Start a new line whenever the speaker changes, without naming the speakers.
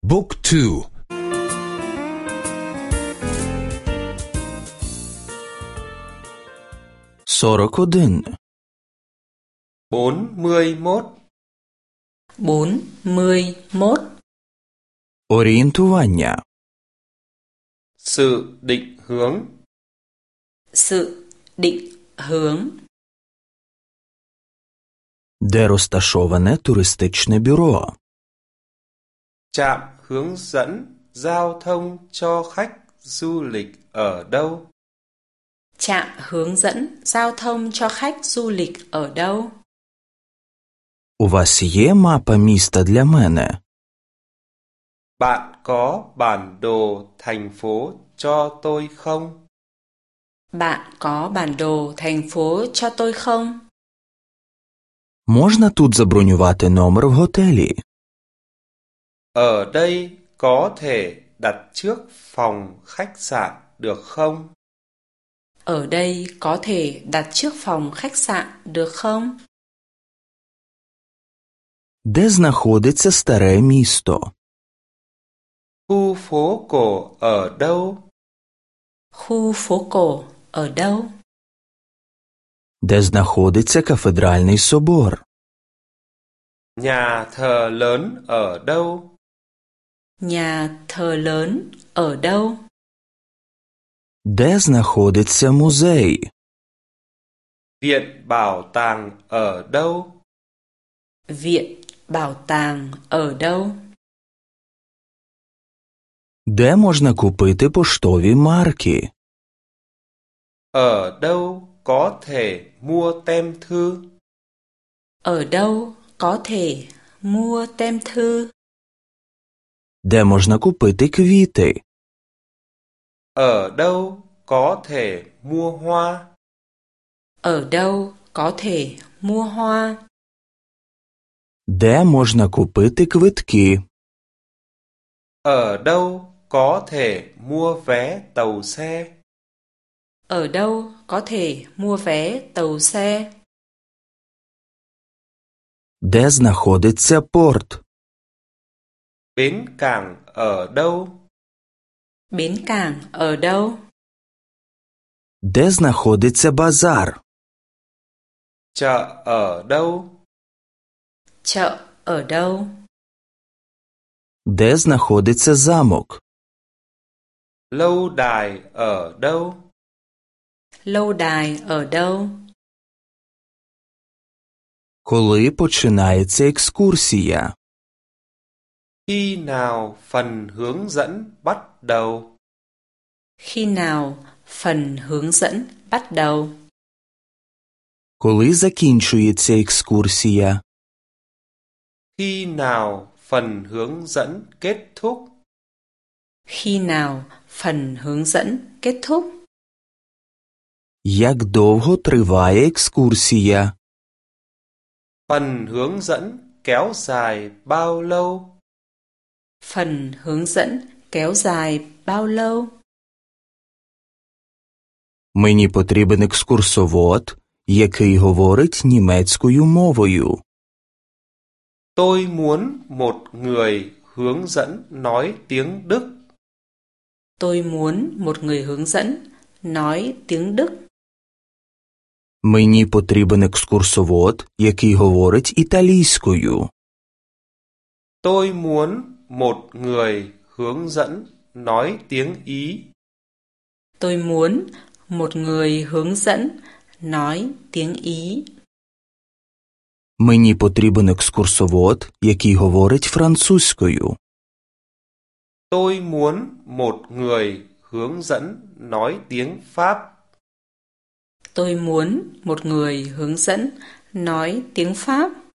Book 2.
41.
41.
41.
Орієнтування.
Sự định hướng.
Sự định hướng.
Де розташоване туристичне бюро?
Trạm hướng dẫn giao thông cho khách du lịch ở đâu?
Trạm hướng dẫn giao thông cho khách du lịch ở đâu?
У вас є мапа міста для мене?
Bạn có bản đồ thành phố cho tôi không?
Bạn có bản đồ thành phố cho tôi không?
Можна тут забронювати номер в готелі?
Ở đây có thể đặt trước phòng khách sạn được không?
Ở đây có thể đặt trước phòng khách sạn được không?
Де знаходиться старе місто?
Khu phố cổ ở đâu?
Khu phố cổ ở đâu?
Де знаходиться кафедральний собор?
Nhà thờ lớn ở đâu?
Nhà thờ lớn ở đâu?
Де знаходиться музей?
Viện bảo tàng ở đâu?
Viện bảo tàng ở đâu?
Де можна купити поштові марки?
Ở đâu có thể mua tem thư?
Ở đâu có thể mua tem thư?
Де можна купити квіти?
Ở đâu có thể mua hoa?
Ở đâu có thể mua hoa?
Де можна купити квитки?
Ở đâu có thể mua vé tàu xe?
Ở đâu có thể mua vé tàu xe?
Де знаходиться порт?
Bến cảng ở đâu?
Bến cảng ở đâu?
Де знаходиться базар?
Chợ ở đâu?
Chợ ở đâu?
Де знаходиться замок?
Lâu đài ở đâu?
Lâu đài ở đâu?
Коли починається екскурсія?
Khi nào phần hướng dẫn bắt đầu?
Khi nào phần hướng dẫn bắt đầu?
Коли закінчується екскурсія?
Khi nào phần hướng dẫn kết thúc?
Khi nào phần hướng dẫn kết thúc?
Як довго триває екскурсія?
Phần hướng dẫn kéo dài bao lâu?
Phần hướng dẫn kéo dài bao lâu?
Мені потрібен екскурсовод, який говорить німецькою мовою.
Tôi muốn một người hướng dẫn nói tiếng Đức.
Tôi muốn một người hướng dẫn nói tiếng Đức.
Мені потрібен екскурсовод, який говорить італійською.
Tôi muốn một người hướng dẫn nói tiếng Ý.
Tôi muốn một người hướng dẫn nói tiếng Ý.
Мені потрібен екскурсовод, який говорить французькою.
Tôi muốn một người hướng dẫn nói tiếng Pháp.
Tôi muốn một người hướng dẫn nói tiếng Pháp.